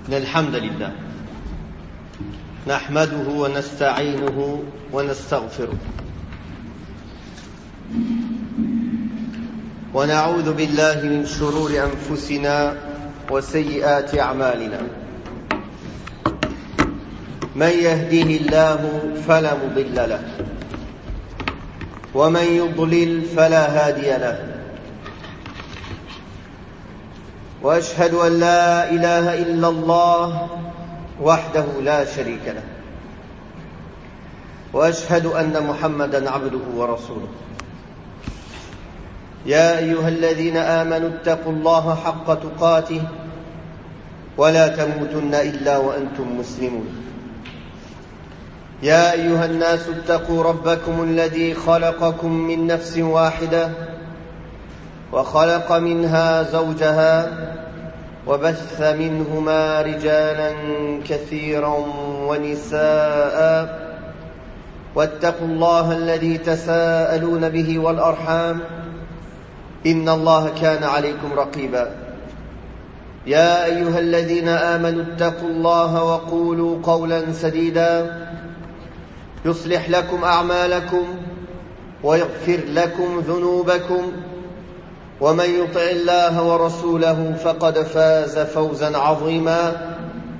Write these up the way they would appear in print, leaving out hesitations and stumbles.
إن الحمد لله نحمده ونستعينه ونستغفره ونعوذ بالله من شرور أنفسنا وسيئات أعمالنا من يهده الله فلا مضل له ومن يضلل فلا هادي له وأشهد أن لا إله إلا الله وحده لا شريك له وأشهد أن محمدًا عبده ورسوله يا أيها الذين آمنوا اتقوا الله حق تقاته ولا تموتن إلا وأنتم مسلمون يا أيها الناس اتقوا ربكم الذي خلقكم من نفس واحدة وخلق منها زوجها وبث منهما رجالا كثيرا ونساء واتقوا الله الذي تساءلون به والأرحام إن الله كان عليكم رقيبا يا أيها الذين آمنوا اتقوا الله وقولوا قولا سديدا يصلح لكم أعمالكم ويغفر لكم ذنوبكم ومن يطع الله ورسوله فقد فاز فوزا عظيما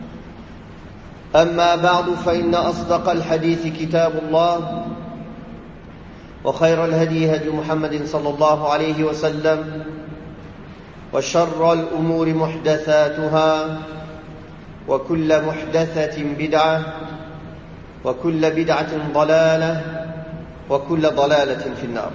أما بعد فإن أصدق الحديث كتاب الله وخير الهدي هدي محمد صلى الله عليه وسلم وشر الأمور محدثاتها وكل محدثة بدعة وكل بدعة ضلالة وكل ضلالة في النار.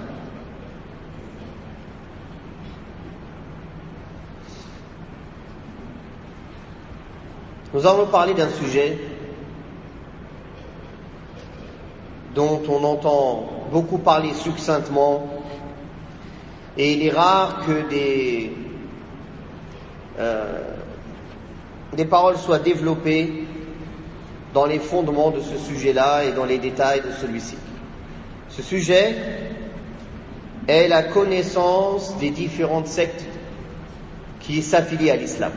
Nous allons parler d'un sujet dont on entend beaucoup parler succinctement, et il est rare que des paroles soient développées dans les fondements de ce sujet-là et dans les détails de celui-ci. Ce sujet est la connaissance des différentes sectes qui s'affilient à l'islam.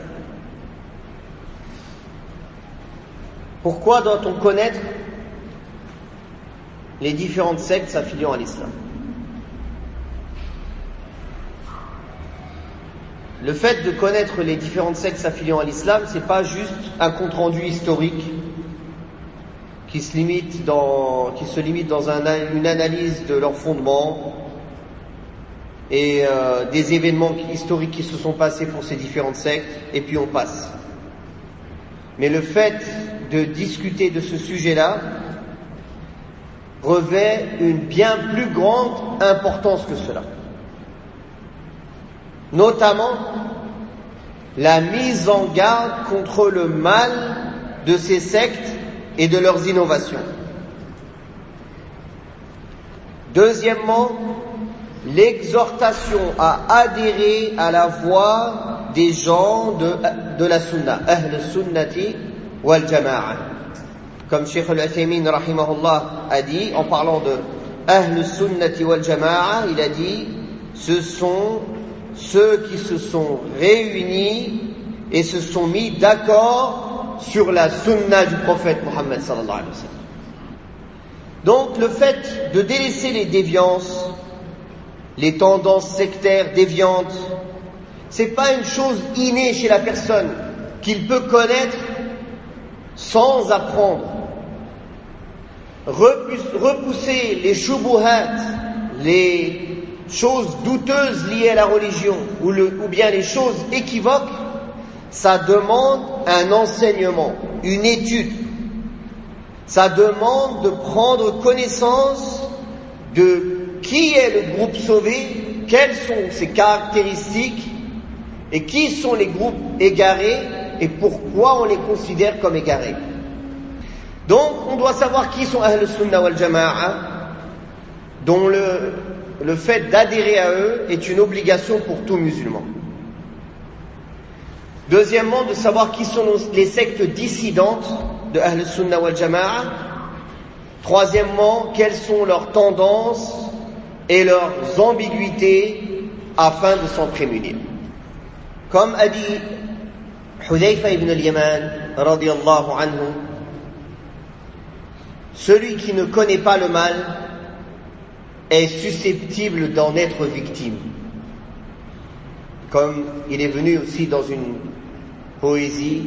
Pourquoi doit-on connaître les différentes sectes s'affiliant à l'islam? Le fait de connaître les différentes sectes s'affiliant à l'islam, c'est pas juste un compte-rendu historique qui se limite dans une analyse de leurs fondements et des événements historiques qui se sont passés pour ces différentes sectes, et puis on passe. Mais le fait de discuter de ce sujet-là revêt une bien plus grande importance que cela. Notamment la mise en garde contre le mal de ces sectes et de leurs innovations. Deuxièmement, l'exhortation à adhérer à la voie des gens de la sunna, ahl sunnati wal jama'a. Comme Cheikh al-Uthaymin rahimahullah a dit, en parlant de ahl sunnati wal jama'a, il a dit, ce sont ceux qui se sont réunis et se sont mis d'accord sur la sunna du prophète Mohammed sallallahu alayhi wa sallam. Donc le fait de délaisser les déviances, les tendances sectaires déviantes, c'est pas une chose innée chez la personne qu'il peut connaître sans apprendre. Repousser les shubuhat, les choses douteuses liées à la religion ou bien les choses équivoques, ça demande un enseignement, une étude. Ça demande de prendre connaissance de qui est le groupe sauvé, quelles sont ses caractéristiques et qui sont les groupes égarés et pourquoi on les considère comme égarés. Donc on doit savoir qui sont Ahl Sunnah wal Jama'a, dont le fait d'adhérer à eux est une obligation pour tout musulman. Deuxièmement, de savoir qui sont les sectes dissidentes de Ahl Sunnah wal Jama'a. Troisièmement, quelles sont leurs tendances et leurs ambiguïtés afin de s'en prémunir. Comme a dit Hudayfa ibn al-Yaman radiyallahu anhu, celui qui ne connaît pas le mal est susceptible d'en être victime. Comme il est venu aussi dans une poésie,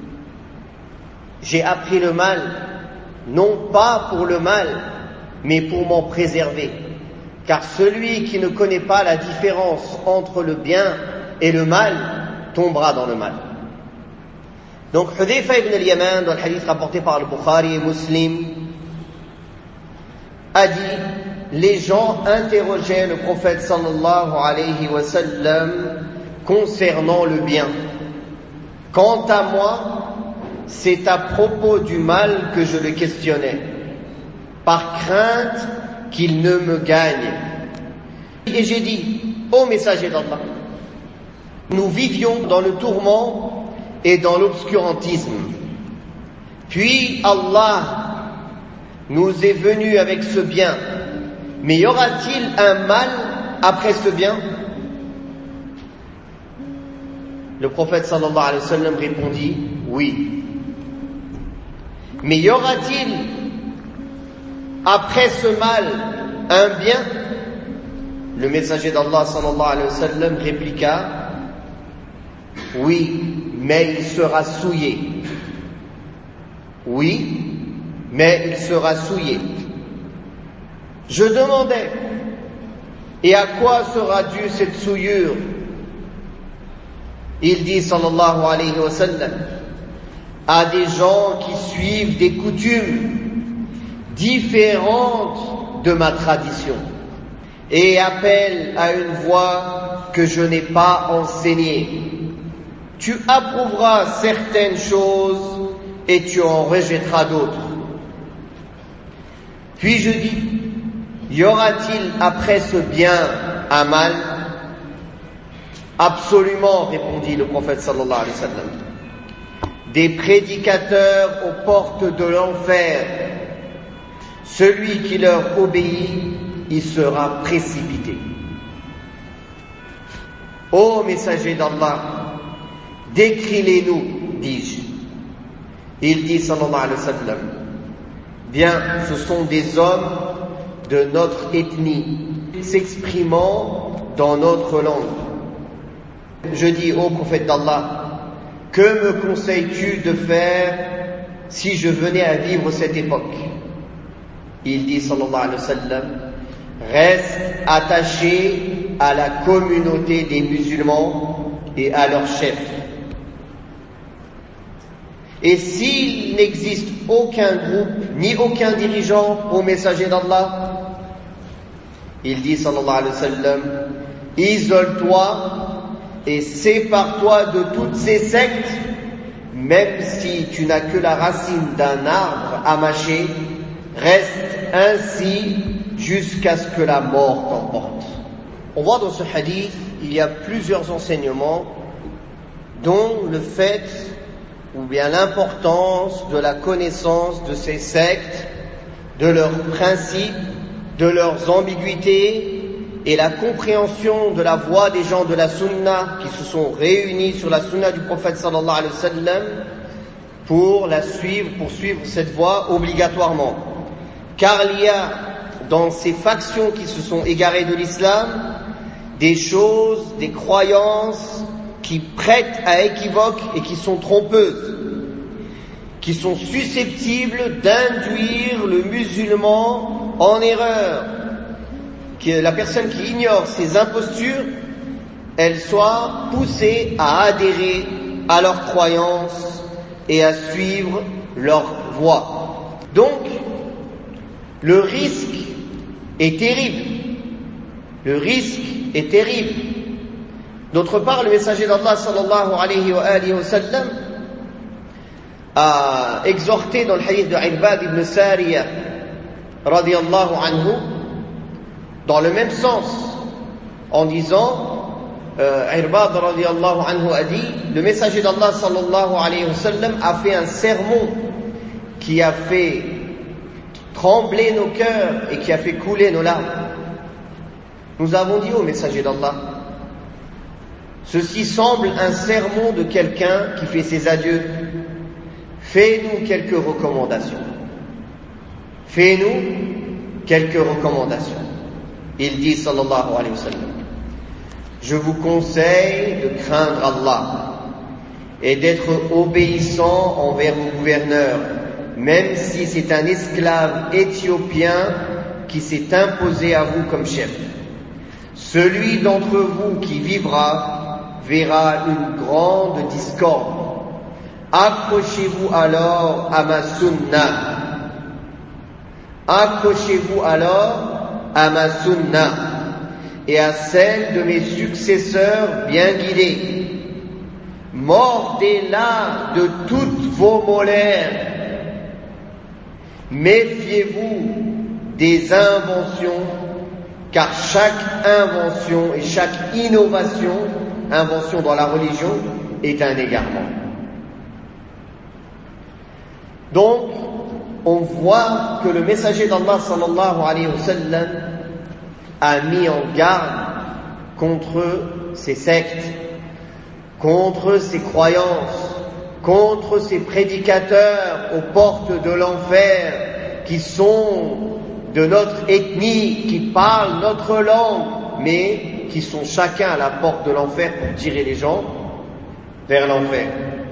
j'ai appris le mal, non pas pour le mal, mais pour m'en préserver. Car celui qui ne connaît pas la différence entre le bien et le mal tombera dans le mal. Donc Hudhayfa ibn al-Yaman, dans le hadith rapporté par le Bukhari et Muslim, a dit: les gens interrogeaient le prophète sallallahu alayhi wa sallam concernant le bien. Quant à moi, c'est à propos du mal que je le questionnais, par crainte qu'il ne me gagne. Et j'ai dit: ô messager d'Allah, nous vivions dans le tourment et dans l'obscurantisme. Puis Allah nous est venu avec ce bien. Mais y aura-t-il un mal après ce bien? Le prophète sallallahu alayhi wa sallam répondit: oui. Mais y aura-t-il après ce mal un bien? Le messager d'Allah sallallahu alayhi wa sallam répliqua: oui, mais il sera souillé. Oui, mais il sera souillé. Je demandais: et à quoi sera due cette souillure? Il dit sallallahu alayhi wa sallam: à des gens qui suivent des coutumes différentes de ma tradition et appellent à une voie que je n'ai pas enseignée. Tu approuveras certaines choses et tu en rejetteras d'autres. Puis je dis: y aura-t-il après ce bien un mal? Absolument, répondit le prophète sallallahu alayhi wa sallam. Des prédicateurs aux portes de l'enfer. Celui qui leur obéit, il sera précipité. Ô messager d'Allah, décris-les-nous, dis-je. Il dit sallallahu alayhi wa sallam: bien, ce sont des hommes de notre ethnie, s'exprimant dans notre langue. Je dis: ô prophète d'Allah, que me conseilles-tu de faire si je venais à vivre cette époque? Il dit sallallahu alayhi wa sallam: reste attaché à la communauté des musulmans et à leur chef. Et s'il n'existe aucun groupe ni aucun dirigeant au messager d'Allah, il dit sallallahu alayhi wa sallam: isole-toi et sépare-toi de toutes ces sectes, même si tu n'as que la racine d'un arbre à mâcher, reste ainsi jusqu'à ce que la mort t'emporte. On voit dans ce hadith, il y a plusieurs enseignements, dont le fait ou bien l'importance de la connaissance de ces sectes, de leurs principes, de leurs ambiguïtés, et la compréhension de la voie des gens de la sunna qui se sont réunis sur la sunna du prophète sallallahu alayhi wa sallam pour la suivre, pour suivre cette voie obligatoirement. Car il y a dans ces factions qui se sont égarées de l'islam des choses, des croyances qui prêtent à équivoque et qui sont trompeuses, qui sont susceptibles d'induire le musulman en erreur, que la personne qui ignore ces impostures, elle soit poussée à adhérer à leurs croyances et à suivre leur voie. Donc, le risque est terrible. Le risque est terrible. D'autre part, le messager d'Allah sallallahu alayhi wa sallam a exhorté dans le hadith de Irbad ibn Sariya radiyallahu anhu dans le même sens, en disant, Irbad radiyallahu anhu a dit: le messager d'Allah sallallahu alayhi wa sallam a fait un sermon qui a fait trembler nos cœurs et qui a fait couler nos larmes. Nous avons dit au messager d'Allah: ceci semble un sermon de quelqu'un qui fait ses adieux. fais-nous quelques recommandations. Fais-nous quelques recommandations. Il dit, sallallahu alayhi wa sallam, je vous conseille de craindre Allah et d'être obéissant envers vos gouverneurs, même si c'est un esclave éthiopien qui s'est imposé à vous comme chef. Celui d'entre vous qui vivra verra une grande discorde. Accrochez-vous alors à ma sunna. Accrochez-vous alors à ma sunna et à celle de mes successeurs bien guidés. Mordez-la de toutes vos molaires. Méfiez-vous des inventions, car chaque invention et chaque innovation dans la religion, est un égarement. Donc, on voit que le messager d'Allah sallallahu alayhi wa sallam a mis en garde contre ces sectes, contre ces croyances, contre ces prédicateurs aux portes de l'enfer qui sont de notre ethnie, qui parlent notre langue, mais qui sont chacun à la porte de l'enfer pour tirer les gens vers l'enfer.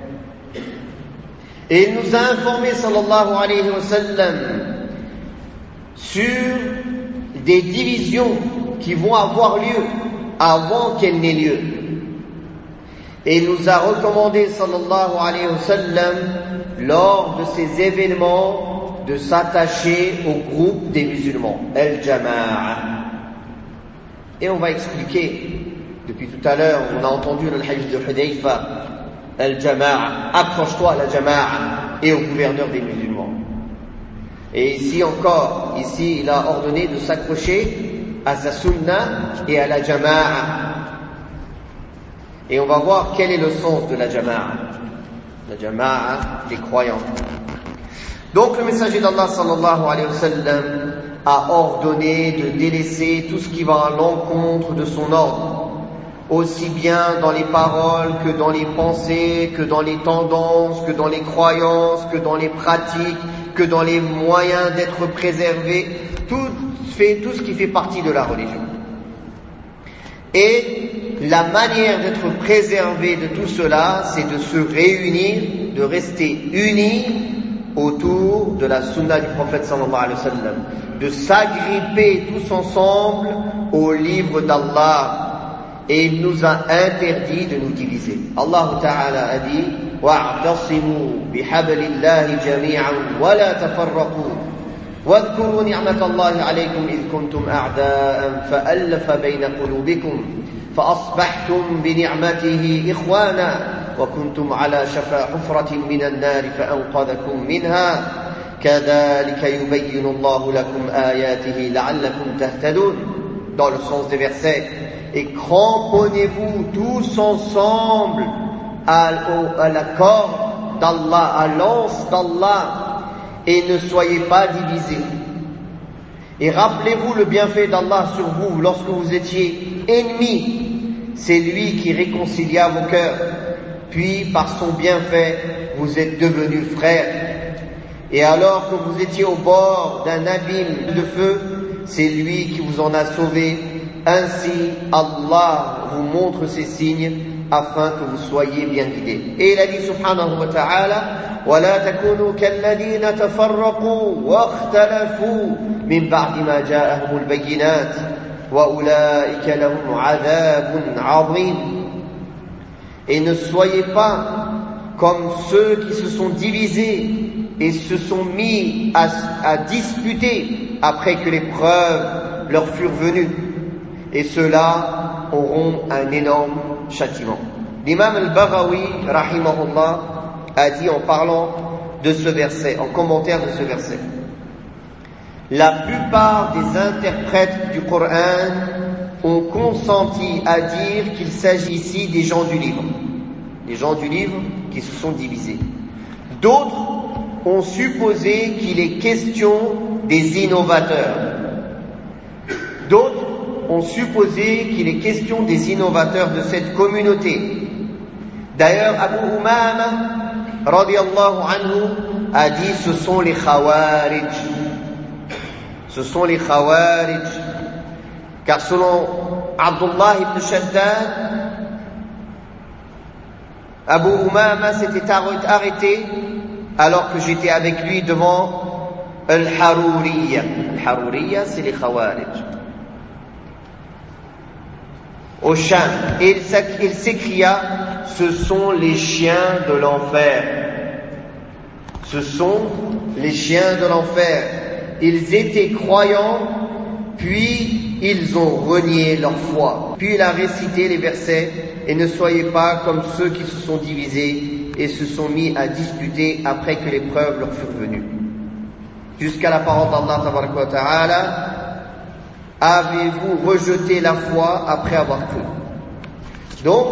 Et il nous a informé, sallallahu alayhi wa sallam, sur des divisions qui vont avoir lieu avant qu'elles n'aient lieu. Et il nous a recommandé, sallallahu alayhi wa sallam, lors de ces événements, de s'attacher au groupe des musulmans, al-jama'a. Et on va expliquer, depuis tout à l'heure, on a entendu le hadith de Hudayfa, al-jama'a, accroche-toi à la jama'a et au gouverneur des musulmans. Et ici encore, il a ordonné de s'accrocher à sa sunna et à la jama'a. Et on va voir quel est le sens de la jama'a. La jama'a, les croyants. Donc le messager d'Allah sallallahu alayhi wa sallam a ordonné de délaisser tout ce qui va à l'encontre de son ordre, aussi bien dans les paroles que dans les pensées, que dans les tendances, que dans les croyances, que dans les pratiques, que dans les moyens d'être préservés, tout ce qui fait partie de la religion. Et la manière d'être préservé de tout cela, c'est de se réunir, de rester unis autour de la sunna du prophète sallallahu alayhi wa sallam, de s'agripper tous ensemble au livre d'Allah. Et il nous a interdit de nous diviser. Allah Ta'ala a dit وَاعْتَصِمُوا بِحَبْلِ اللَّهِ جَمِيعًا وَلَا تَفَرَّقُوا وَاذْكُرُوا نِعْمَةَ اللَّهِ عَلَيْكُمْ إِذْ كُنْتُمْ أَعْدَاءً فَأَلَّفَ بَيْنَ قُلُوبِكُمْ فَأَصْبَحْتُمْ بِنِعْمَتِهِ إِخْوَانًا وَكُنْتُمْ عَلَى شَفَا حُفْرَةٍ مِنَ النَّارِ فَأَنْقَذَكُمْ مِنْهَا كَذَلِكَ يُبَيِّنُ اللَّهُ لَكُمْ آيَاتِهِ لَعَلَّكُمْ تَهْتَدُونَ. Dans le sens des versets, et cramponnez-vous tous ensemble à la corde d'Allah, à l'anse d'Allah, et ne soyez pas divisés. Et rappelez-vous le bienfait d'Allah sur vous lorsque vous étiez ennemis. C'est lui qui réconcilia vos cœurs, puis par son bienfait vous êtes devenus frères. Et alors que vous étiez au bord d'un abîme de feu, c'est lui qui vous en a sauvés. Ainsi, Allah vous montre ces signes afin que vous soyez bien guidés. Et il a dit subhanahu wa ta'ala وَلَا تَكُونُوا كَالَّذِينَ تَفَرَّقُوا وَاخْتَلَفُوا مِنْ بَعْدِ مَا جَاءَهُمُ الْبَيِّنَاتُ وَأُولَٰئِكَ لَهُمْ عَذَابٌ عَظِيمٌ. Et ne soyez pas comme ceux qui se sont divisés et se sont mis à disputer après que les preuves leur furent venues. Et ceux-là auront un énorme châtiment. L'imam al-Baghawi, rahimahullah, a dit en parlant de ce verset, en commentaire de ce verset, la plupart des interprètes du Coran ont consenti à dire qu'il s'agit ici des gens du livre. Les gens du livre qui se sont divisés. D'autres ont supposé qu'il est question des innovateurs. D'autres ont supposé qu'il est question des innovateurs de cette communauté. D'ailleurs, Abu Umama radiyallahu anhu, a dit ce sont les Khawarij. Ce sont les Khawarij. Car selon Abdullah ibn Shaddad, Abu Umama s'était arrêté alors que j'étais avec lui devant Al-Haruriyya. Al-Haruriyya, c'est les Khawarij. Au Sham. Et il s'écria, ce sont les chiens de l'enfer. Ce sont les chiens de l'enfer. Ils étaient croyants, puis ils ont renié leur foi. Puis il a récité les versets, et ne soyez pas comme ceux qui se sont divisés et se sont mis à disputer après que les preuves leur furent venues. Jusqu'à la parole d'Allah tabaraka wa ta'ala, avez-vous rejeté la foi après avoir cru? Donc,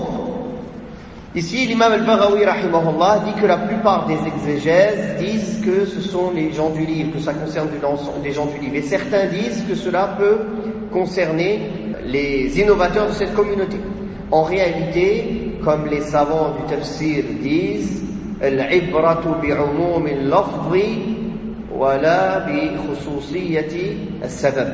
ici l'imam al-Baghawi rahimahullah dit que la plupart des exégèses disent que ce sont les gens du livre, que ça concerne des gens du livre. Et certains disent que cela peut concerner les innovateurs de cette communauté. En réalité, comme les savants du tafsir disent, al-ibratu bi'umum al-lafzi wa la bi khususiyati as-sabab.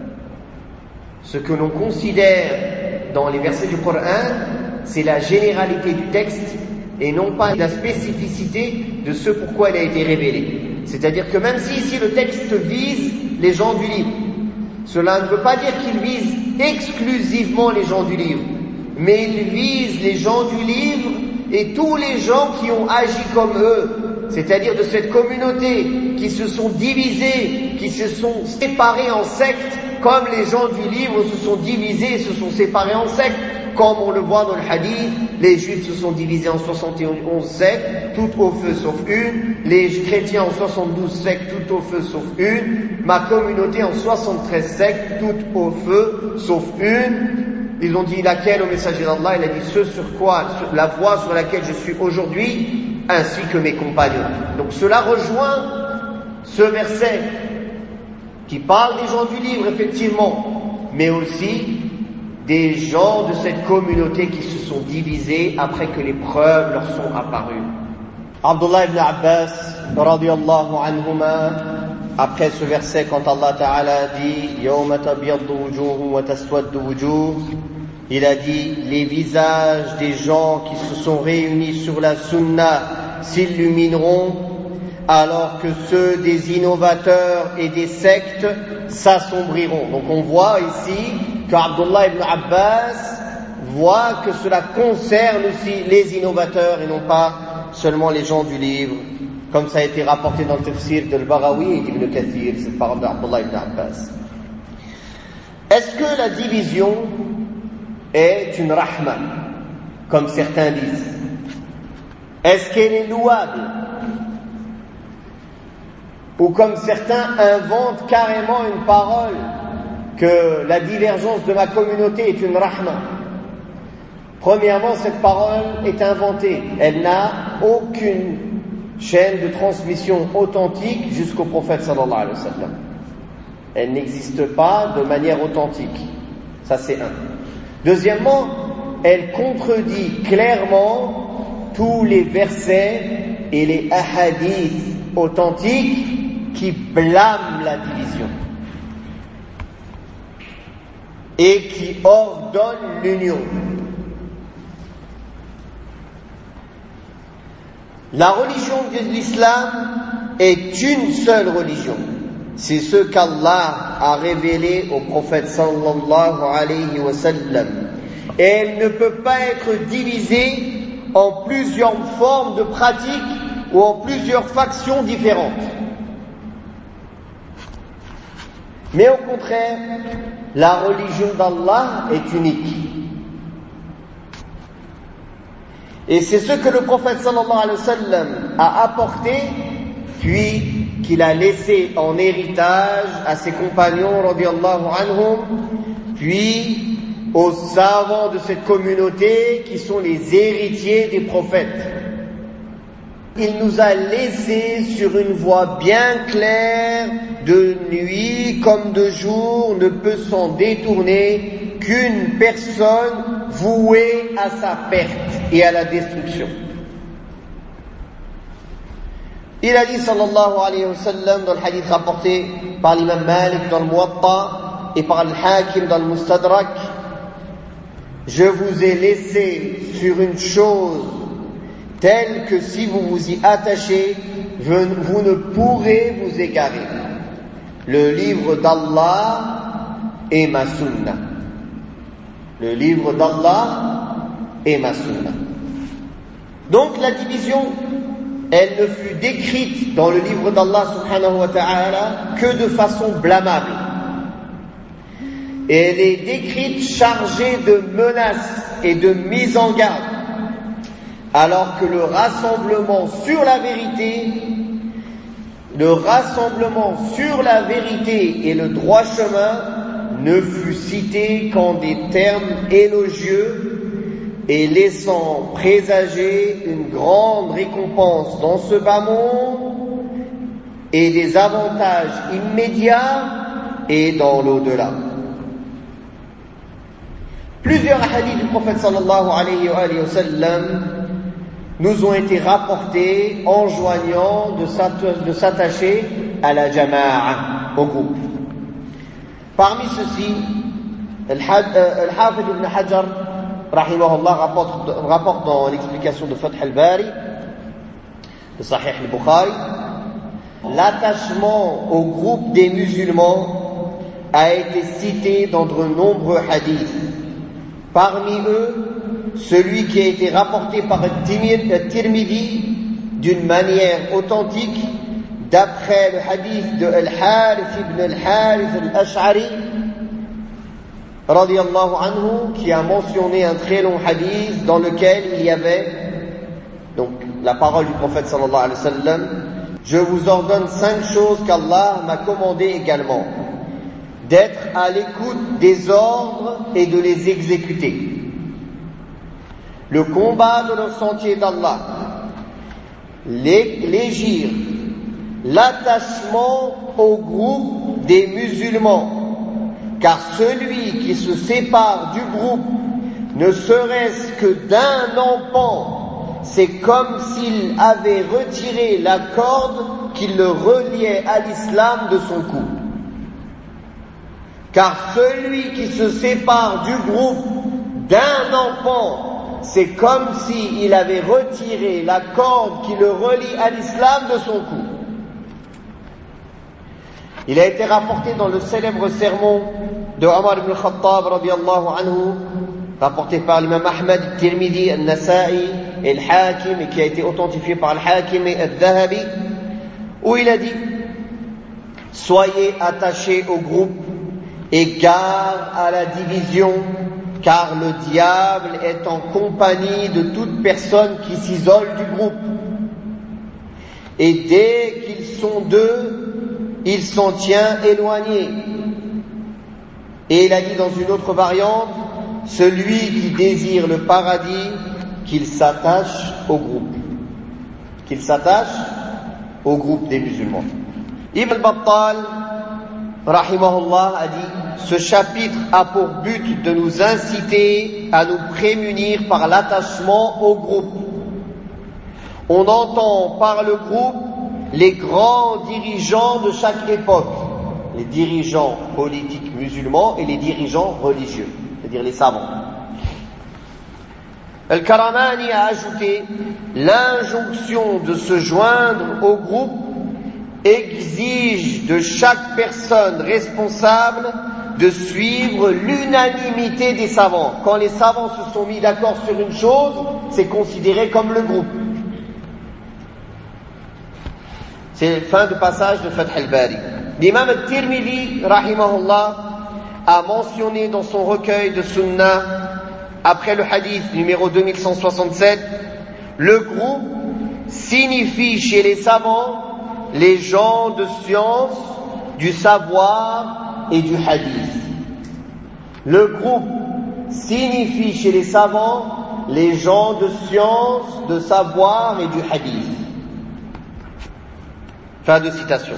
Ce que l'on considère dans les versets du Coran, c'est la généralité du texte et non pas la spécificité de ce pourquoi il a été révélé. C'est-à-dire que même si ici le texte vise les gens du livre, cela ne veut pas dire qu'il vise exclusivement les gens du livre, mais il vise les gens du livre et tous les gens qui ont agi comme eux, c'est-à-dire de cette communauté qui se sont divisés, qui se sont séparés en sectes, comme les gens du livre se sont divisés et se sont séparés en sectes. Comme on le voit dans le hadith, les juifs se sont divisés en 71 sectes, toutes au feu sauf une, les chrétiens en 72 sectes, toutes au feu sauf une, ma communauté en 73 sectes, toutes au feu sauf une. Ils ont dit laquelle au messager d'Allah? Il a dit ce sur quoi, la voie sur laquelle je suis aujourd'hui, ainsi que mes compagnons. Donc cela rejoint ce verset qui parle des gens du livre, effectivement, mais aussi des gens de cette communauté qui se sont divisés après que les preuves leur sont apparues. Abdullah ibn Abbas, radiyallahu anhuma, après ce verset, quand Allah Ta'ala dit « Yawma tabyaddu wujuhum wa taswaddu wujuh », il a dit « Les visages des gens qui se sont réunis sur la sunna s'illumineront, alors que ceux des innovateurs et des sectes s'assombriront. » Donc on voit ici qu'Abdullah ibn Abbas voit que cela concerne aussi les innovateurs et non pas seulement les gens du livre, comme ça a été rapporté dans le tafsir de al-Baghawi et d'Ibn Kathir, cette parole d'Abdullah ibn Abbas. Est-ce que la division est une rahma, comme certains disent? Est-ce qu'elle est louable? Ou comme certains inventent carrément une parole, que la divergence de ma communauté est une rahma. Premièrement, cette parole est inventée. Elle n'a aucune chaîne de transmission authentique jusqu'au prophète sallallahu alayhi wa sallam. Elle n'existe pas de manière authentique. Ça, c'est un. Deuxièmement, elle contredit clairement tous les versets et les ahadiths authentiques qui blâment la division et qui ordonnent l'union. La religion de l'islam est une seule religion. C'est ce qu'Allah a révélé au prophète sallallahu alayhi wa sallam. Et elle ne peut pas être divisée en plusieurs formes de pratiques ou en plusieurs factions différentes. Mais au contraire, la religion d'Allah est unique. Et c'est ce que le prophète sallallahu alayhi wa sallam a apporté, puis qu'il a laissé en héritage à ses compagnons, radiyallahu anhum, puis aux savants de cette communauté qui sont les héritiers des prophètes. Il nous a laissé sur une voie bien claire, de nuit comme de jour, ne peut s'en détourner qu'une personne vouée à sa perte et à la destruction. Il a dit sallallahu alayhi wa sallam dans le hadith rapporté par l'imam Malik dans le Muwatta et par le Hakim dans le Mustadrak: je vous ai laissé sur une chose telle que si vous vous y attachez, vous ne pourrez vous égarer. Le livre d'Allah et ma sunna. Le livre d'Allah et ma sunna. Donc la division, elle ne fut décrite dans le livre d'Allah subhanahu wa ta'ala que de façon blâmable. Et elle est décrite chargée de menaces et de mise en garde, alors que le rassemblement sur la vérité et le droit chemin ne fut cité qu'en des termes élogieux et laissant présager une grande récompense dans ce bas monde et des avantages immédiats et dans l'au-delà. Plusieurs hadiths du prophète sallallahu alayhi wa sallam nous ont été rapportés enjoignant de s'attacher à la jama'a, au groupe. Parmi ceux-ci, Al-Hafid ibn Hajar rahimahullah rapporte dans l'explication de Fath al-Bari, de Sahih al-Bukhari, l'attachement au groupe des musulmans a été cité dans de nombreux hadiths. Parmi eux, celui qui a été rapporté par Tirmidhi d'une manière authentique, d'après le hadith de Al-Harith ibn Al-Harith Al-Ash'ari, radiyallahu anhu, qui a mentionné un très long hadith dans lequel il y avait donc la parole du prophète sallallahu alayhi wa sallam: je vous ordonne 5 choses qu'Allah m'a commandées également, d'être à l'écoute des ordres et de les exécuter. Le combat de le sentier d'Allah, l'égir, l'attachement au groupe des musulmans, car celui qui se sépare du groupe, ne serait-ce que d'un empan, c'est comme s'il avait retiré la corde qui le reliait à l'islam de son cou. Car celui qui se sépare du groupe d'un empan, c'est comme s'il avait retiré la corde qui le relie à l'islam de son cou. Il a été rapporté dans le célèbre sermon de Omar ibn Khattab radiyallahu anhu, rapporté par l'imam Ahmad, Tirmidhi, Al-Nasa'i et Al-Hakim, et qui a été authentifié par Al-Hakim et Al-Dhahabi, où il a dit: soyez attachés au groupe et garde à la division, car le diable est en compagnie de toute personne qui s'isole du groupe. Et dès qu'ils sont deux, il s'en tient éloigné. Et il a dit dans une autre variante: celui qui désire le paradis, qu'il s'attache au groupe. Qu'il s'attache au groupe des musulmans. Ibn al-Battal rahimahullah a dit: ce chapitre a pour but de nous inciter à nous prémunir par l'attachement au groupe. On entend par le groupe les grands dirigeants de chaque époque, les dirigeants politiques musulmans et les dirigeants religieux, c'est-à-dire les savants. Al-Karamani a ajouté: l'injonction de se joindre au groupe exige de chaque personne responsable de suivre l'unanimité des savants. Quand les savants se sont mis d'accord sur une chose, c'est considéré comme le groupe. C'est la fin du passage de Fath al-Bari. L'imam al-Tirmidhi, rahimahullah, a mentionné dans son recueil de Sunnah, après le hadith numéro 2167, le groupe signifie chez les savants les gens de science, du savoir et du hadith. Le groupe signifie chez les savants les gens de science, de savoir et du hadith. Fin de citation.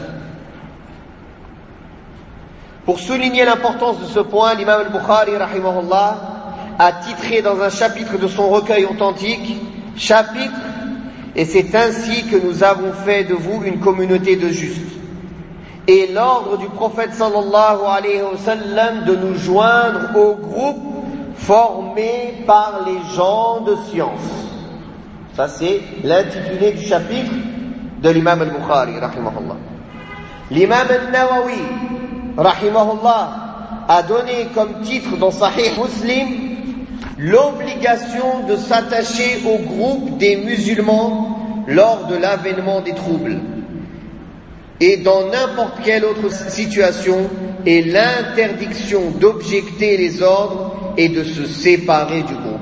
Pour souligner l'importance de ce point, l'imam al-Bukhari rahimahullah a titré dans un chapitre de son recueil authentique, chapitre et c'est ainsi que nous avons fait de vous une communauté de justes. Et l'ordre du prophète sallallahu alayhi wa sallam de nous joindre au groupe formé par les gens de science. Ça c'est l'intitulé du chapitre de l'imam al-Bukhari, rahimahullah. L'imam al-Nawawi, rahimahullah, a donné comme titre dans Sahih Muslim l'obligation de s'attacher au groupe des musulmans lors de l'avènement des troubles et dans n'importe quelle autre situation, et l'interdiction d'objecter les ordres et de se séparer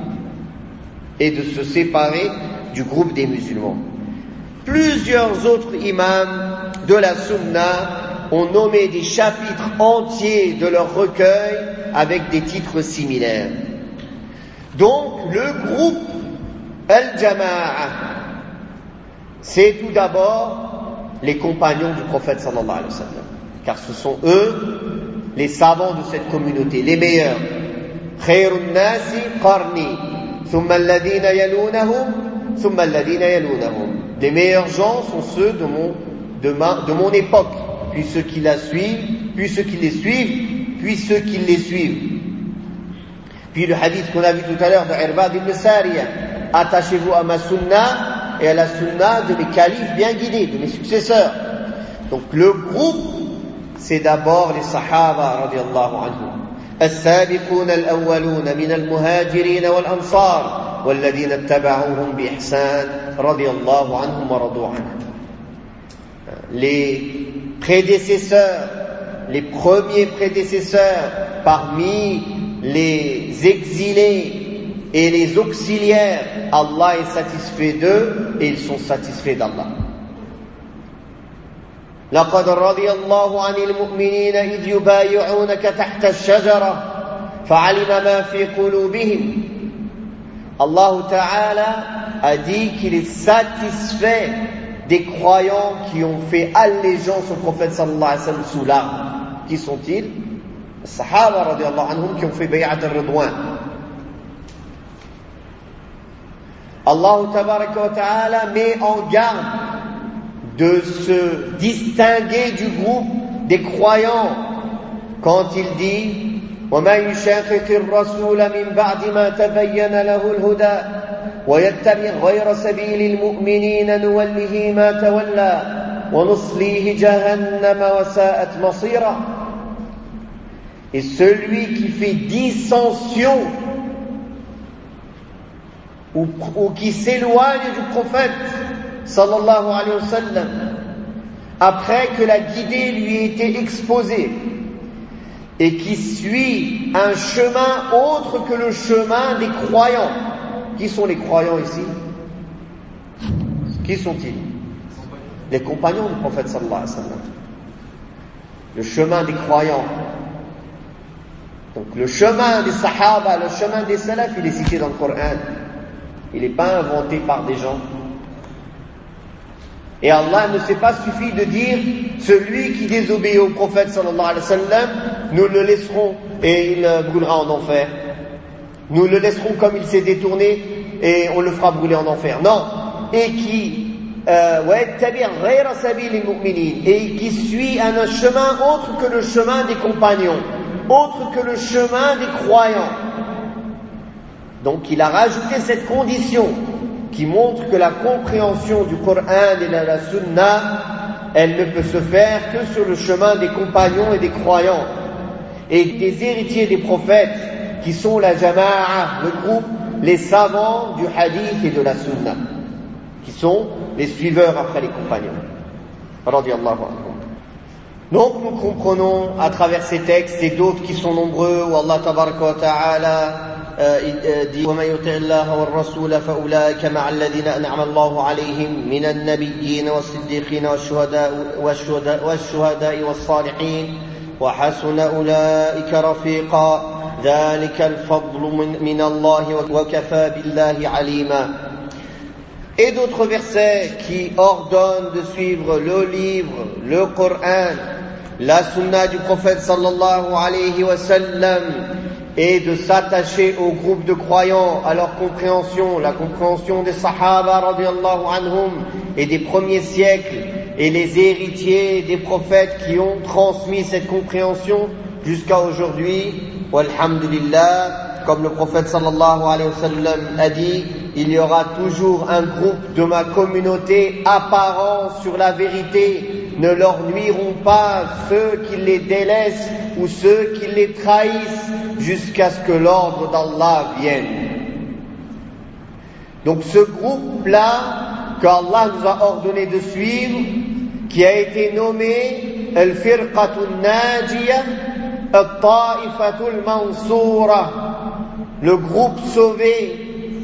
du groupe des musulmans. Plusieurs autres imams de la Sunna ont nommé des chapitres entiers de leur recueil avec des titres similaires. Donc, le groupe Al-Jama'a, c'est tout d'abord les compagnons du prophète sallallahu alayhi wa sallam, car ce sont eux les savants de cette communauté, les meilleurs. Khairun nasi qarni, thumma alladhina yalunahum, thumma alladhina yalunahum. Les meilleurs gens sont ceux de mon époque, puis ceux qui la suivent, puis ceux qui les suivent, puis ceux qui les suivent. Puis le hadith qu'on a vu tout à l'heure de Irbad ibn Sariya, attachez-vous à ma sunna et à la sunna de mes califes bien guidés, de mes successeurs. Donc le groupe, c'est d'abord les sahaba radiyallahu anhum. السابقون الأولون من المهاجرين والأنصار والذين اتبعوهم بإحسان رضي الله عنهم ورضوا عنه. Les prédécesseurs, les premiers prédécesseurs parmi les exilés et les auxiliaires, Allah est satisfait d'eux et ils sont satisfaits d'Allah. لقد رضي الله عن المؤمنين إذ يبايعونك تحت الشجرة فعلم ما في قلوبهم. Allah Ta'ala a dit qu'il est satisfait des croyants qui ont fait allégeance au prophète sallallahu alayhi wa sallam sous l'arbre. Qui sont-ils? Les Sahaba radiyallahu anhum qui ont fait bay'at al-Ridwan. Allah Ta'ala met en garde de se distinguer du groupe des croyants quand il dit وَمَنْ يُشَاقِقِ الرَّسُولَ مِنْ بَعْدِ مَا تَبَيَّنَ لَهُ الْهُدَى وَيَتَّبِعْ غَيْرَ سَبِيلِ الْمُؤْمِنِينَ نُوَلِّهِ مَا تَوَلَّى وَنُصْلِيهِ جَهَنَّمَ وَسَاءَتْ مَصِيرًا. Et celui qui fait dissension ou qui s'éloigne du prophète sallallahu alayhi wa sallam après que la guidée lui ait été exposée et qui suit un chemin autre que le chemin des croyants. Qui sont les croyants ici? Qui sont-ils? Les compagnons du prophète sallallahu alayhi wa sallam. Le chemin des croyants. Donc le chemin des sahaba, le chemin des salafs, il est cité dans le Coran. Il n'est pas inventé par des gens. Et Allah ne s'est pas suffi de dire celui qui désobéit au prophète sallallahu alayhi wa sallam, nous le laisserons et il brûlera en enfer. Nous le laisserons comme il s'est détourné et on le fera brûler en enfer. Non. Et qui suit un chemin autre que le chemin des compagnons, autre que le chemin des croyants. Donc il a rajouté cette condition qui montre que la compréhension du Coran et de la Sunna, elle ne peut se faire que sur le chemin des compagnons et des croyants et des héritiers des prophètes qui sont la Jama'a, le groupe, les savants du hadith et de la Sunna, qui sont les suiveurs après les compagnons. Radiyallahu anhum. Donc nous comprenons à travers ces textes et d'autres qui sont nombreux où Allah tabaraka wa ta'ala dit وَمَنْ يُطِعِ اللَّهَ وَالرَّسُولَ فَأُولَٰئِكَ مَعَ الَّذِينَ أَنْعَمَ اللَّهُ عَلَيْهِمْ مِنَ النَّبِيِّينَ وَالصِّدِّيقِينَ وَالشُّهَدَاءِ وَالصَّالِحِينَ وَحَسُنَ أُولَٰئِكَ رَفِيقًا ذَلِكَ الْفَضْلُ مِنَ اللَّهِ وَكَفَى بِاللَّهِ عَلِيمًا. Et d'autres versets qui ordonnent de suivre le livre, le Coran, la sunna du prophète sallallahu alayhi wa sallam, et de s'attacher au groupe de croyants, à leur compréhension, la compréhension des Sahaba radiyallahu anhum et des premiers siècles, et les héritiers des prophètes qui ont transmis cette compréhension jusqu'à aujourd'hui. Walhamdulillah, comme le prophète sallallahu alayhi wa sallam a dit, il y aura toujours un groupe de ma communauté apparent sur la vérité. Ne leur nuiront pas ceux qui les délaissent ou ceux qui les trahissent jusqu'à ce que l'ordre d'Allah vienne. Donc ce groupe-là qu'Allah nous a ordonné de suivre, qui a été nommé Al-Firqatul Najiyah, Al-Ta'ifatul Mansoura, le groupe sauvé,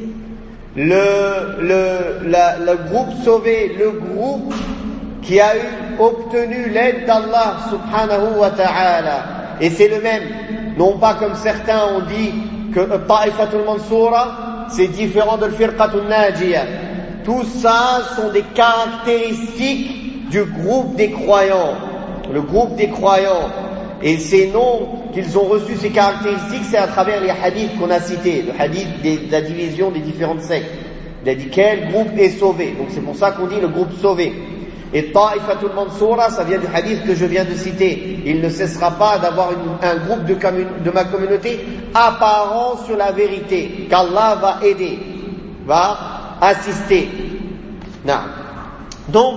le groupe sauvé, le groupe qui a obtenu l'aide d'Allah subhanahu wa ta'ala. Et c'est le même, non pas comme certains ont dit que Ta'ifatul Mansoura c'est différent de Firqatul Najiyah. Tout ça sont des caractéristiques du groupe des croyants. Le groupe des croyants. Et ces noms qu'ils ont reçus, ces caractéristiques, c'est à travers les hadiths qu'on a cités, le hadith de la division des différentes sectes. Il a dit quel groupe est sauvé. Donc c'est pour ça qu'on dit le groupe sauvé. Et Ta'ifatul Mansoura, ça vient du hadith que je viens de citer. Il ne cessera pas d'avoir un groupe de ma communauté apparent sur la vérité, qu'Allah va aider, va assister. Non. Donc,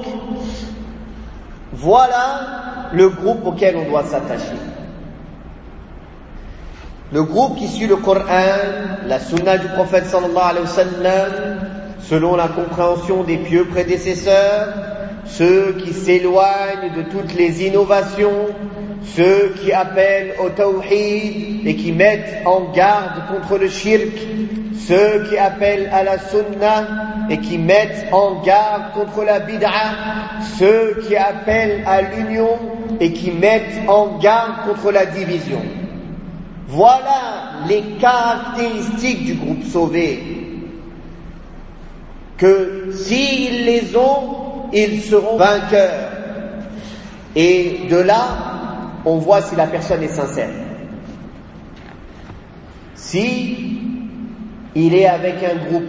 voilà le groupe auquel on doit s'attacher. Le groupe qui suit le Coran, la sunna du prophète sallallahu alayhi wa sallam, selon la compréhension des pieux prédécesseurs, ceux qui s'éloignent de toutes les innovations, ceux qui appellent au tawhid et qui mettent en garde contre le shirk, ceux qui appellent à la sunna et qui mettent en garde contre la bid'a, ceux qui appellent à l'union et qui mettent en garde contre la division. Voilà les caractéristiques du groupe sauvé, que s'ils les ont, ils seront vainqueurs. Et de là, on voit si la personne est sincère. Si il est avec un groupe,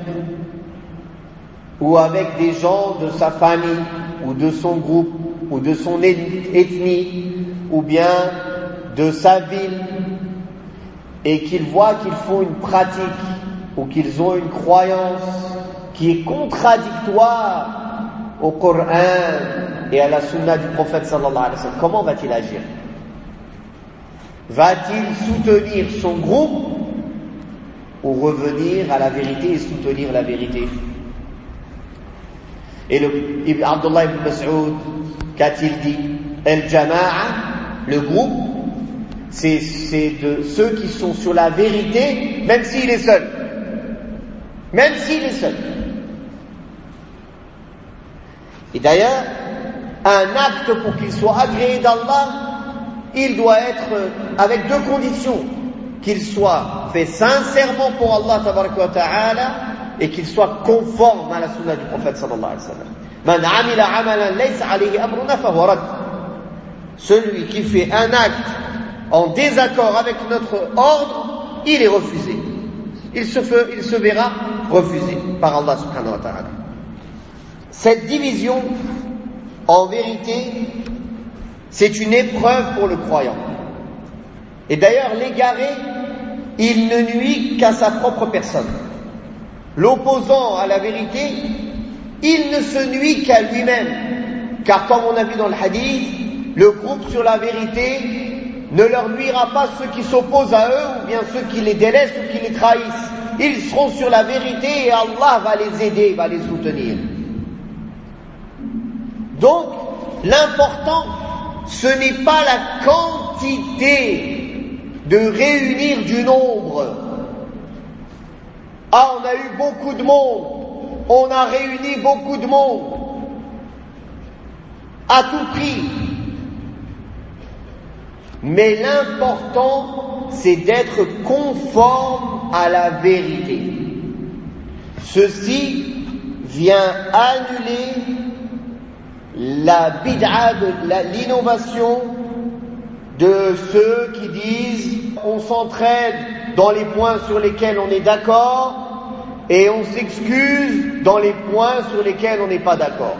ou avec des gens de sa famille, ou de son groupe, ou de son ethnie, ou bien de sa ville, et qu'il voit qu'ils font une pratique, ou qu'ils ont une croyance qui est contradictoire au Coran et à la sunna du prophète sallallahu alayhi wa sallam, comment va-t-il agir? Va-t-il soutenir son groupe ou revenir à la vérité et soutenir la vérité? Et Abdullah ibn Mas'ud, qu'a-t-il dit? Al-Jama'a, le groupe, c'est de ceux qui sont sur la vérité, même s'il est seul. Même s'il est seul. Et d'ailleurs, un acte pour qu'il soit agréé d'Allah, il doit être avec deux conditions. Qu'il soit fait sincèrement pour Allah tabaraka wa ta'ala et qu'il soit conforme à la sunna du prophète sallallahu alayhi wa sallam. Man amila amalan laysa alayhi amruna fahuwa rad. Celui qui fait un acte en désaccord avec notre ordre, il est refusé. Il se verra refusé par Allah subhanahu wa ta'ala. Cette division, en vérité, c'est une épreuve pour le croyant. Et d'ailleurs, l'égaré, il ne nuit qu'à sa propre personne. L'opposant à la vérité, il ne se nuit qu'à lui-même. Car comme on a vu dans le hadith, le groupe sur la vérité ne leur nuira pas ceux qui s'opposent à eux, ou bien ceux qui les délaissent ou qui les trahissent. Ils seront sur la vérité et Allah va les aider, va les soutenir. Donc, l'important, ce n'est pas la quantité de réunir du nombre. Ah, on a eu beaucoup de monde, on a réuni beaucoup de monde, à tout prix. Mais l'important, c'est d'être conforme à la vérité. Ceci vient annuler la bid'a, l'innovation de ceux qui disent on s'entraide dans les points sur lesquels on est d'accord et on s'excuse dans les points sur lesquels on n'est pas d'accord.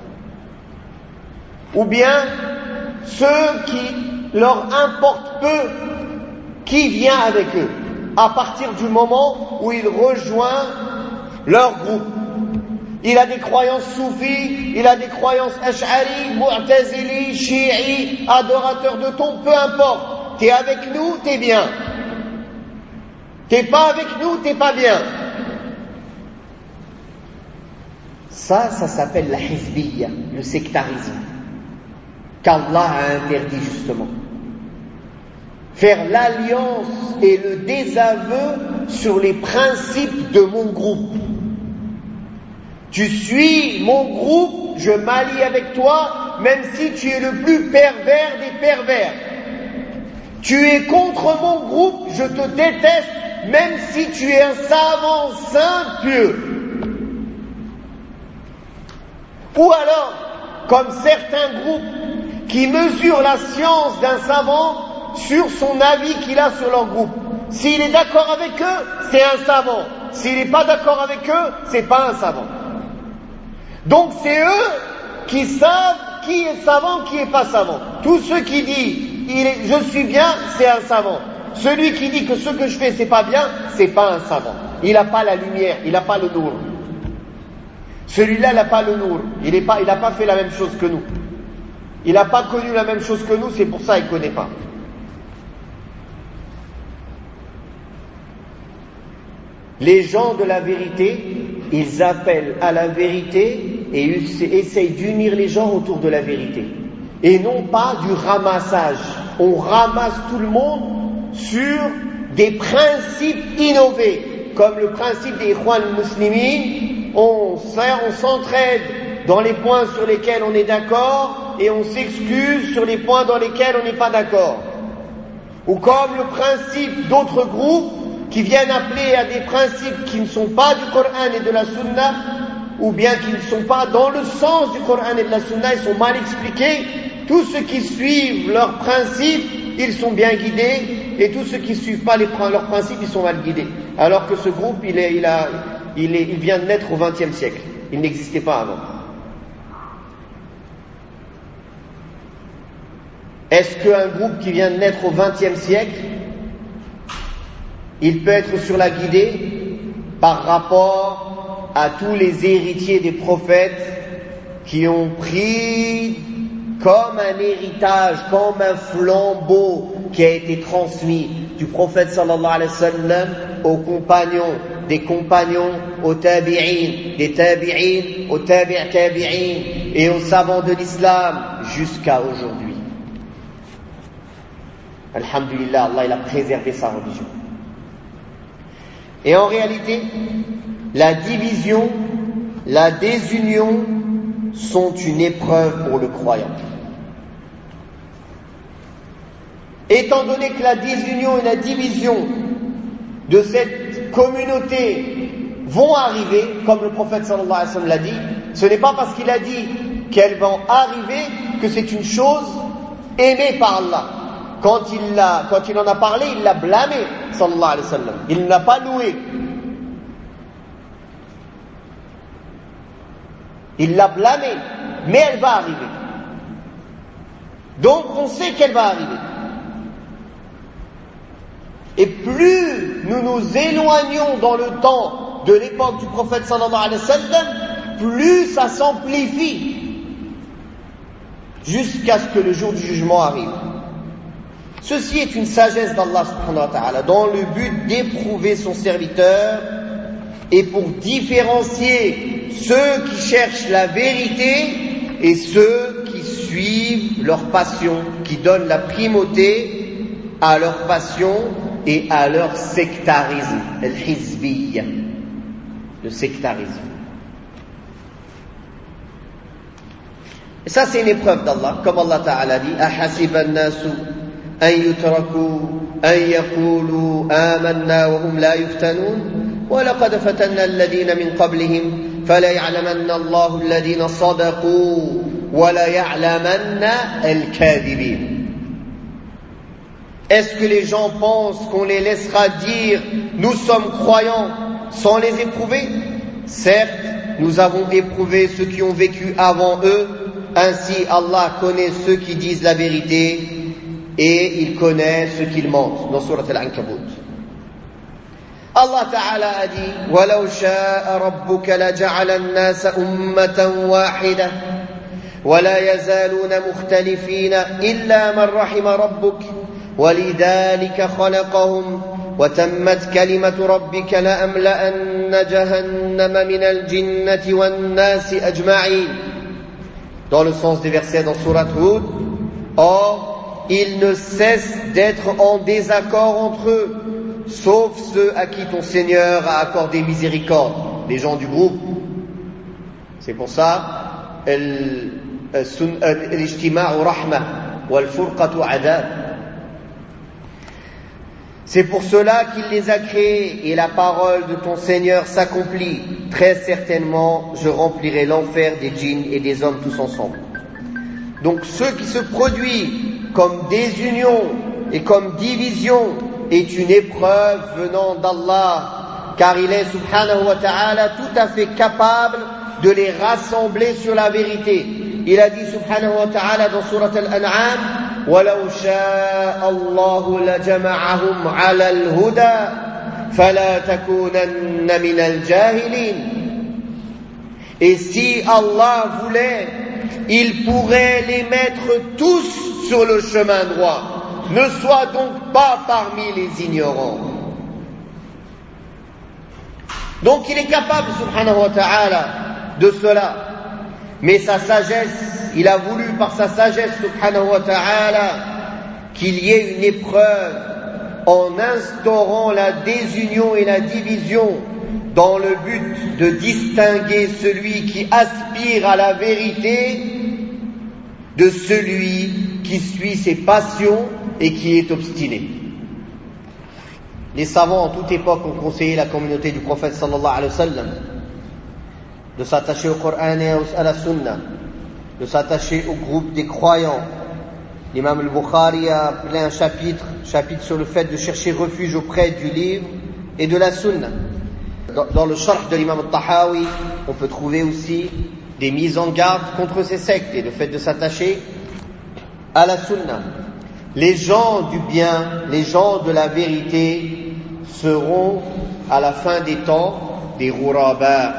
Ou bien ceux qui leur importe peu qui vient avec eux, à partir du moment où il rejoint leur groupe. Il a des croyances soufis, il a des croyances ash'ari, mu'tazili, shi'i, adorateurs de ton, peu importe. T'es avec nous, t'es bien. T'es pas avec nous, t'es pas bien. Ça s'appelle la hizbiyya, le sectarisme, qu'Allah a interdit justement. Faire l'alliance et le désaveu sur les principes de mon groupe. Tu suis mon groupe, je m'allie avec toi, même si tu es le plus pervers des pervers. Tu es contre mon groupe, je te déteste, même si tu es un savant saint pieux. Ou alors, comme certains groupes qui mesurent la science d'un savant sur son avis qu'il a sur leur groupe. S'il est d'accord avec eux, c'est un savant. S'il n'est pas d'accord avec eux, c'est pas un savant. Donc c'est eux qui savent qui est savant, qui est pas savant. Tous ceux qui disent je suis bien, c'est un savant. Celui qui dit que ce que je fais c'est pas bien, c'est pas un savant. Il n'a pas la lumière, il n'a pas le nour. Celui-là il n'a pas le nour. Il n'a pas fait la même chose que nous. Il n'a pas connu la même chose que nous, c'est pour ça qu'il ne connaît pas. Les gens de la vérité, ils appellent à la vérité et ils essayent d'unir les gens autour de la vérité. Et non pas du ramassage. On ramasse tout le monde sur des principes innovés, comme le principe des Ikhwan al-Muslimin. On s'entraide dans les points sur lesquels on est d'accord et on s'excuse sur les points dans lesquels on n'est pas d'accord. Ou comme le principe d'autres groupes qui viennent appeler à des principes qui ne sont pas du Coran et de la Sunna, ou bien qui ne sont pas dans le sens du Coran et de la Sunna, ils sont mal expliqués. Tous ceux qui suivent leurs principes, ils sont bien guidés, et tous ceux qui ne suivent pas leurs principes, ils sont mal guidés. Alors que ce groupe, il vient de naître au XXe siècle. Il n'existait pas avant. Est-ce qu'un groupe qui vient de naître au XXe siècle, il peut être sur la guidée par rapport à tous les héritiers des prophètes qui ont pris comme un héritage, comme un flambeau qui a été transmis du prophète sallallahu alayhi wa sallam aux compagnons, des compagnons aux tabi'in, des tabi'in aux tabi'in et aux savants de l'islam jusqu'à aujourd'hui. Alhamdulillah, Allah il a préservé sa religion. Et en réalité, la division, la désunion sont une épreuve pour le croyant. Étant donné que la désunion et la division de cette communauté vont arriver, comme le prophète sallallahu alayhi wa sallam l'a dit, ce n'est pas parce qu'il a dit qu'elles vont arriver que c'est une chose aimée par Allah. Quand il en a parlé, il l'a blâmé, sallallahu alayhi wa sallam. Il ne l'a pas loué. Il l'a blâmé, mais elle va arriver. Donc on sait qu'elle va arriver. Et plus nous nous éloignons dans le temps de l'époque du prophète sallallahu alayhi wa sallam, plus ça s'amplifie jusqu'à ce que le jour du jugement arrive. Ceci est une sagesse d'Allah subhanahu wa ta'ala dans le but d'éprouver son serviteur et pour différencier ceux qui cherchent la vérité et ceux qui suivent leur passion, qui donnent la primauté à leur passion et à leur sectarisme, al-hizbiyya, le sectarisme. Et ça c'est une épreuve d'Allah, comme Allah Ta'ala dit, ahasiba an-nasu an yutraku an yaqulu amanna wa hum la yuftanun wa laqad fatanna alladhina min qablihim fala ya'lamanna Allahu alladhina sadaqu wa la ya'lamanna al-kadhibin. Est-ce que les gens pensent qu'on les laissera dire « nous sommes croyants » sans les éprouver? Certes, nous avons éprouvé ceux qui ont vécu avant eux, ainsi Allah connaît ceux qui disent la vérité et il connaît ceux qui mentent. Dans Surat Al-Ankabut. Allah Ta'ala a dit وَلَوْ شَاءَ رَبُّكَ لَجَعَلَ النَّاسَ أُمَّةً وَاحِدَةً وَلَا يَزَالُونَ مُخْتَلِفِينَ إِلَّا مَنْ رَحِمَ رَبُّكَ وَلِذَلِكَ خَلَقَهُمْ وَتَمَّتْ كَلِمَةُ رَبِّكَ لَأَمْلَأَنَّ جَهَنَّمَ مِنَ الْجِنَّةِ وَالنَّاسِ أَجْمَعِينَ. Dans le sens des versets dans Surat Hud, or, ils ne cessent d'être en désaccord entre eux, sauf ceux à qui ton Seigneur a accordé miséricorde, les gens du groupe. C'est pour ça, l'ijtima'u rahma, wal furqatu adab. C'est pour cela qu'il les a créés, et la parole de ton Seigneur s'accomplit. Très certainement, je remplirai l'enfer des djinns et des hommes tous ensemble. Donc, ce qui se produit comme désunion et comme division est une épreuve venant d'Allah, car il est, subhanahu wa ta'ala, tout à fait capable de les rassembler sur la vérité. Il a dit, subhanahu wa ta'ala, dans Surat Al-An'am, وَلَوْ شَاءَ اللَّهُ لَجَمَعَهُمْ عَلَى الْهُدَى فَلَا تَكُونَنَّ مِنَ الْجَاهِلِينَ. Et si Allah voulait, il pourrait les mettre tous sur le chemin droit. Ne sois donc pas parmi les ignorants. Donc il est capable, subhanahu wa ta'ala, de cela. Mais sa sagesse, il a voulu par sa sagesse, subhanahu wa ta'ala, qu'il y ait une épreuve en instaurant la désunion et la division dans le but de distinguer celui qui aspire à la vérité de celui qui suit ses passions et qui est obstiné. Les savants en toute époque ont conseillé la communauté du prophète sallallahu alayhi wa sallam de s'attacher au Coran et à la Sunna, de s'attacher au groupe des croyants. L'imam al-Bukhari a appelé un chapitre sur le fait de chercher refuge auprès du livre et de la Sunna. Dans le sharh de l'imam al-Tahawi, on peut trouver aussi des mises en garde contre ces sectes et le fait de s'attacher à la Sunna. Les gens du bien, les gens de la vérité seront à la fin des temps des ghuraba,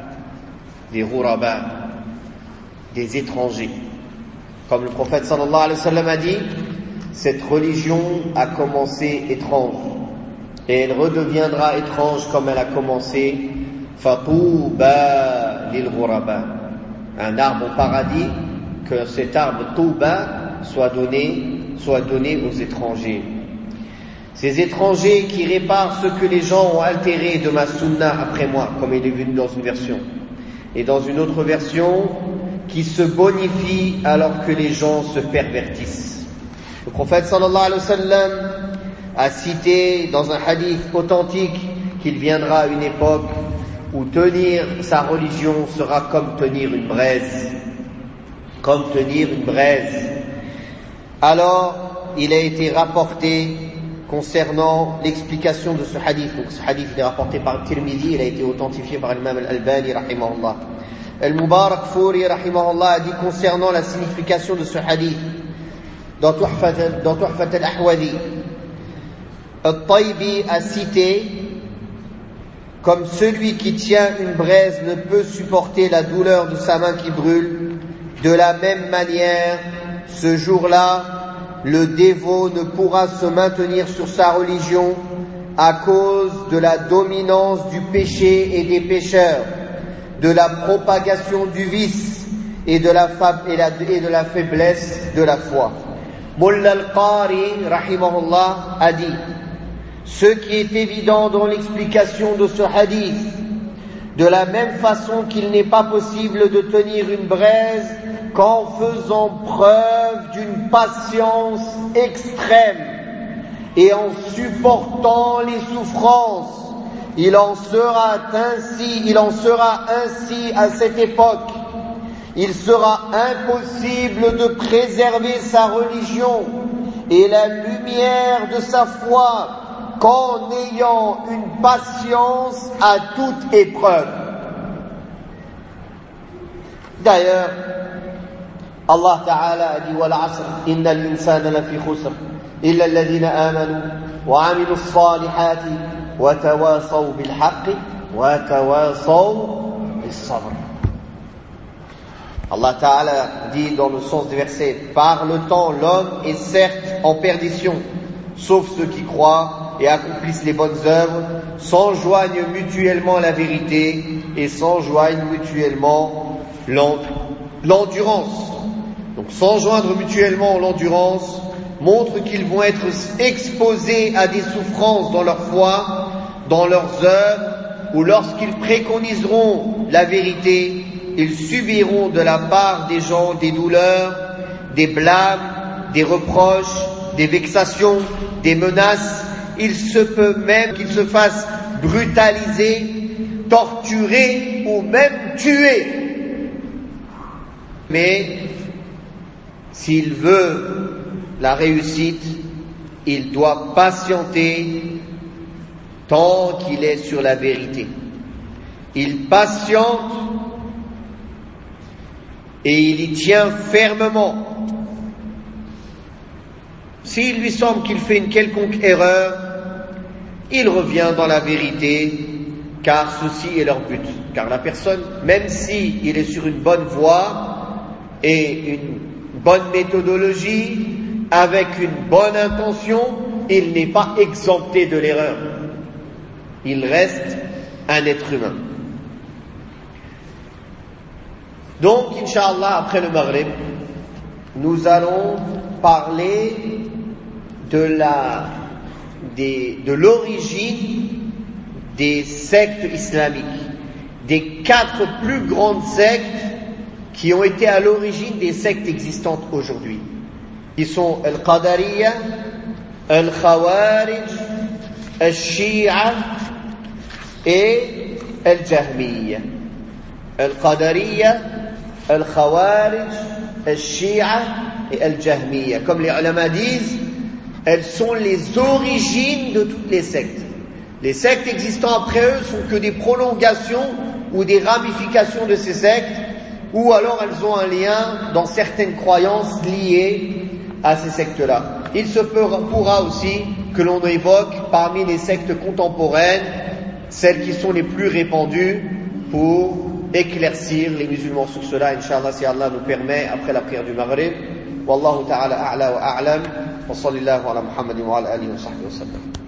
des étrangers. Comme le prophète sallallahu alayhi wa sallam a dit, cette religion a commencé étrange et elle redeviendra étrange comme elle a commencé. Fatouba lil ghuraba, un arbre au paradis, que cet arbre touba soit donné aux étrangers. Ces étrangers qui réparent ce que les gens ont altéré de ma sunna après moi, comme il est venu dans une version. Et dans une autre version, qui se bonifient alors que les gens se pervertissent. Le prophète sallallahu alayhi wa sallam a cité dans un hadith authentique qu'il viendra à une époque où tenir sa religion sera comme tenir une braise. Comme tenir une braise. Alors, il a été rapporté concernant l'explication de ce hadith. Donc ce hadith est rapporté par Tirmidhi, il a été authentifié par l'imam al-Albani rahimahullah. Al-Mubarak Furi rahimahullah a dit concernant la signification de ce hadith dans Tuhfat al-Ahwadi. Al-Taybi a cité comme celui qui tient une braise ne peut supporter la douleur de sa main qui brûle, de la même manière, ce jour-là, le dévot ne pourra se maintenir sur sa religion à cause de la dominance du péché et des pécheurs, de la propagation du vice et de la faiblesse de la foi. Mulla al-Qari, rahimahullah, a dit, ce qui est évident dans l'explication de ce hadith, de la même façon qu'il n'est pas possible de tenir une braise qu'en faisant preuve d'une patience extrême et en supportant les souffrances, il en sera ainsi à cette époque. Il sera impossible de préserver sa religion et la lumière de sa foi qu'en ayant une patience à toute épreuve. D'ailleurs, Allah Ta'ala a dit « Wal asr, inna al-insana lafi khusr, illa alladhina amanu, wa amilu s-salihati, wa tawasaw bil-haqqi, wa tawasaw bis-sabr » Allah Ta'ala dit dans le sens du verset « Par le temps, l'homme est certes en perdition, sauf ceux qui croient et accomplissent les bonnes œuvres, s'enjoignent mutuellement la vérité et s'enjoignent mutuellement l'endurance. » Donc s'enjoindre mutuellement l'endurance montre qu'ils vont être exposés à des souffrances dans leur foi, dans leurs œuvres, ou lorsqu'ils préconiseront la vérité, ils subiront de la part des gens des douleurs, des blâmes, des reproches, des vexations, des menaces. Il se peut même qu'ils se fassent brutaliser, torturer ou même tuer. Mais s'il veut la réussite, il doit patienter tant qu'il est sur la vérité. Il patiente et il y tient fermement. S'il lui semble qu'il fait une quelconque erreur, il revient dans la vérité, car ceci est leur but. Car la personne, même s'il est sur une bonne voie et une bonne méthodologie, avec une bonne intention, il n'est pas exempté de l'erreur. Il reste un être humain. Donc, Inch'Allah, après le Maghrib, nous allons parler de l'origine des sectes islamiques, des 4 plus grandes sectes qui ont été à l'origine des sectes existantes aujourd'hui. Ils sont Al-Qadariyya, Al-Khawarij, Al-Shi'a et Al-Jahmiyya. Al-Qadariyya, Al-Khawarij, Al-Shi'a et Al-Jahmiyya. Comme les ulama disent, elles sont les origines de toutes les sectes. Les sectes existant après eux sont que des prolongations ou des ramifications de ces sectes, ou alors elles ont un lien dans certaines croyances liées à ces sectes-là. Il se pourra aussi que l'on évoque parmi les sectes contemporaines celles qui sont les plus répandues pour éclaircir les musulmans sur cela, Inch'Allah, si Allah nous permet, après la prière du Maghrib. Wallahu ta'ala a'la wa a'lam, wa sallallahu ala Muhammadin wa ala alihi wa sahbihi wa sallam.